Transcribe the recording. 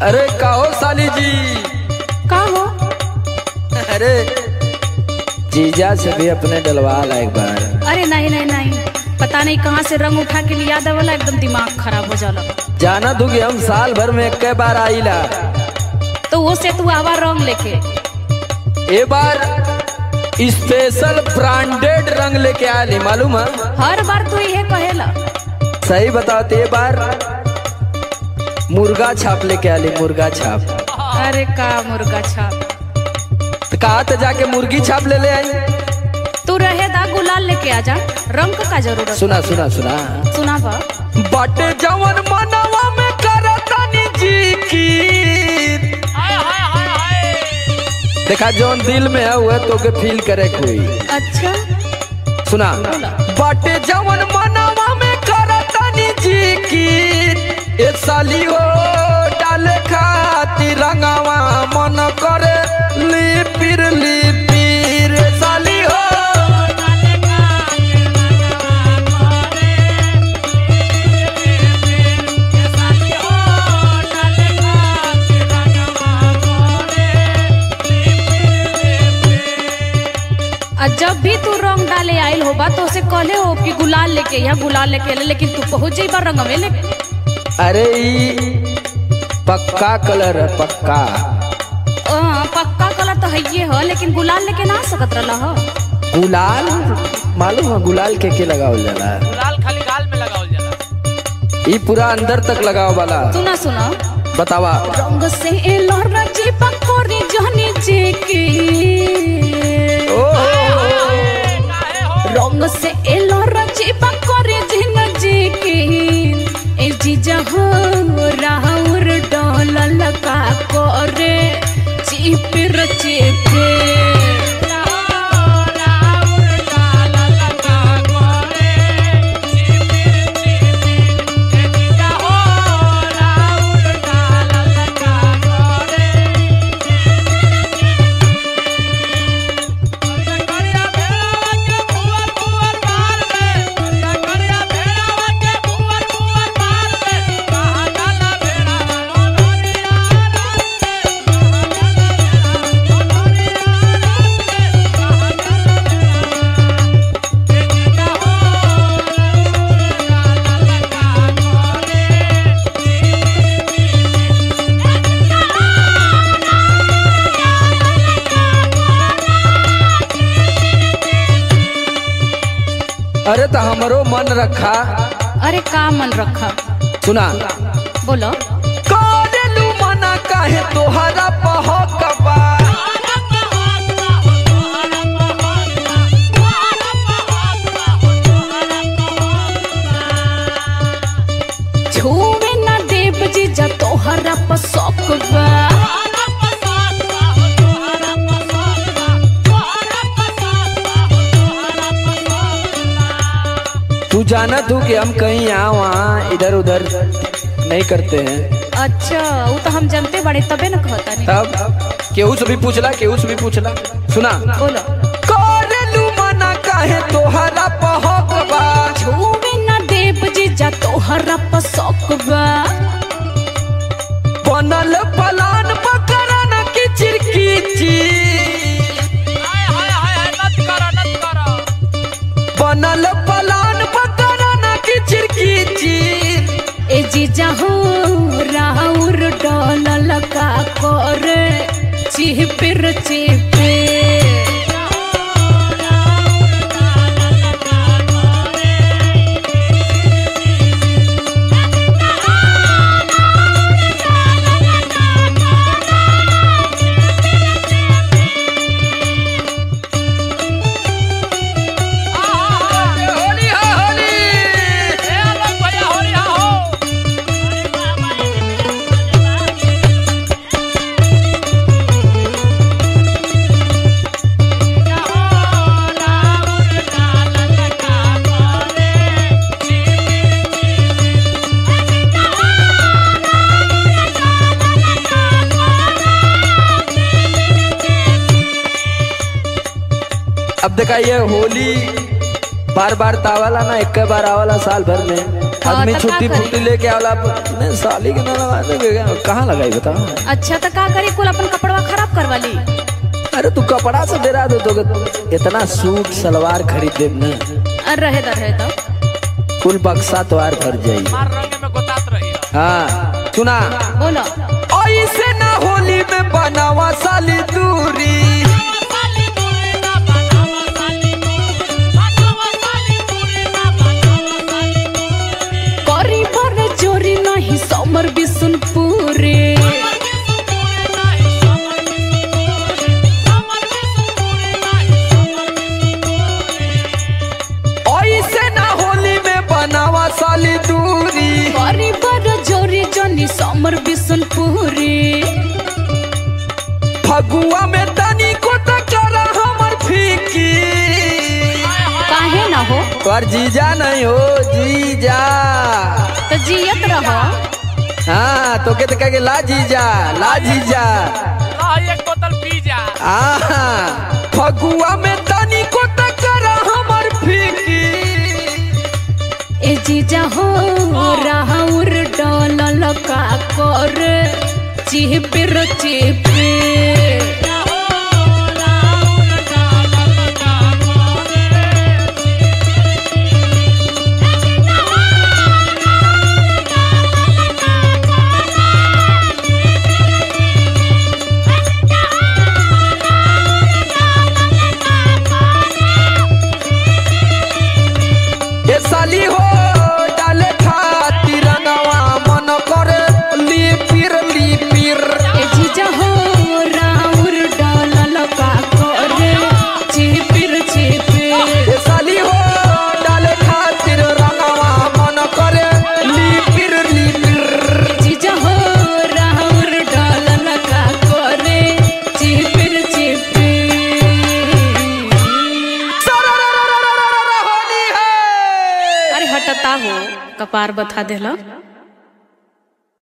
अरे कहो साली जी। का हो? अरे जीजा से भी अपने डलवा ला एक बार। अरे नहीं नहीं नहीं, पता नहीं कहाँ से रंग उठा के लिया देवला, एकदम दिमाग खराब हो जाला। जाना तू कि हम साल भर में एक बार आईला, तो वो से तू आवा रंग लेके। ए बार स्पेशल ब्रांडेड रंग लेके आली, मालूम है? हर बार तू ये कहेला। सही बताओ तो ये बार मुर्गा छाप लेके आली, मुर्गा छाप। अरे का मुर्गा छाप? तो कहा तो जाके मुर्गी छाप ले आई। तू रहे दा गुलाल लेके आ जा, रंग का जरूरत। सुना सुना सुना सुना बा। बाटे जवन मनवा में करतानी जी की, देखा जौन दिल में है वह तो के फील करे कोई। अच्छा सुना, बाटे जवन मनवा में करतानी जी की, ए साली हो डाले खाती रंगवा मन करे लिपिर लिपिर, साली हो जब भी तू रंग डाले आयल होबा तो उसे कहले हो कि गुलाल लेके या गुलाल लेके ले, लेकिन तू पहुंच जाई बार रंगवे लेके। अरे ई पक्का कलर है, पक्का। पक्का कलर तो है ये हो, लेकिन गुलाल लेके ना सकत रहा हो। गुलाल मालूम है गुलाल के लगावल जाला? गुलाल खाली गाल में लगावल जाला, ई पूरा अंदर तक लगाव वाला। सुना सुना बतावा। रंग से लोहरा जी पकोरी जहनी जी की, रंग से लोहरा जी पकोरी जहनी जी की, ए जीजा हो राहुर डोल लगा करे चिपिर चिपे। अरे तो हमरो मन रखा। अरे का मन रखा? सुना, बोलो। करेलू मना काहे तोहरा पहकबा, छुवे ना देव जीजा तोहरा पसकबा। तू जाना तू कि हम कहीं यहाँ वहाँ इधर उधर नहीं करते हैं। अच्छा वो तो हम जानते बड़े, तबे न कहता नहीं। तब केहू से भी पूछला, केहू से भी पूछला। सुना, बोलो। करेलू मना काहे तोहरा पहकबा, छुवे ना देव जीजा तोहरा पसकबा। बनल पलान पकड़ा न किचिर कीची, बनल पलान पकड़ा न किचिर कीची, ए जीजा हो राउर डोल लगा करे चिपिर चिपे। अब देखा ये होली बार बार तावाला ना, एक बार आवाला साल भर में। आदमी तो का छुट्टी करी? फुट्टी लेके आवला नहीं साली के ना लगा दे कहाँ लगाई बताओ। अच्छा तो का करी कुल अपन कपड़वा खराब करवा ली। अरे तू कपड़ा से डेरा दो तो इतना सूट सलवार खरीद दे ना रहे तो कुल बक्सा तोहार भर जाई। मार रंग में गोतात रही है। हाँ सुना बोलो। ऐसे ना होली में बनावा साली दूरी करी पर चोरी नहीं समर बिसुनपुरे ऐसे ना होली में बनावा साली दूरी करी पर चोरी जनी समर बिसुनपुरे फगुआ में तनी को टकरा हमर फीकी काहे ना हो पर जीजा नहीं हो जीजा तो जियत रहो। हाँ तो कहते कहे ला जीजा ला जीजा ला एक बोतल पी जा। फगुआ में तनी को टकरा हमर फीकी ए जीजा हो राहुर डोलल का कर चिपिर चिपे ये साली हो डाले खातिर रंगवा मन करे लीपिर लीपिर ए जीजा हो राहुर डोलल का कर चिपिर चिपे ये साली हो डाले खातिर रंगवा मन करे लीपिर लीपिर जीजा हो राहुर डोलल का कर चिपिर चिपे। होली है। अरे हटता हो कपार बता देला।